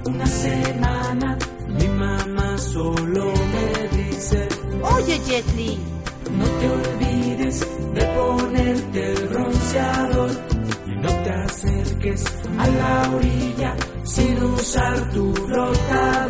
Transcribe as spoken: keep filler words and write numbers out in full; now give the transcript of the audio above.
una semana mi mamá solo me dice: oye, Jet Li, no te olvides de ponerte el bronceador y no te acerques a la orilla sin usar tu flotador.